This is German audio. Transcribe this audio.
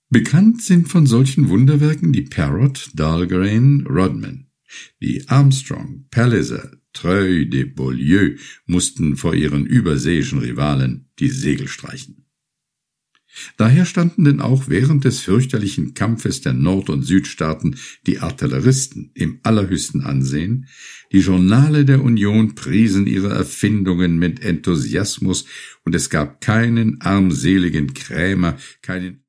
Bekannt sind von solchen Wunderwerken die Parrott, Dahlgren, Rodman. Die Armstrong, Palliser, Treuil de Beaulieu mussten vor ihren überseeischen Rivalen die Segel streichen. Daher standen denn auch während des fürchterlichen Kampfes der Nord- und Südstaaten die Artilleristen im allerhöchsten Ansehen, die Journale der Union priesen ihre Erfindungen mit Enthusiasmus, und es gab keinen armseligen Krämer, keinen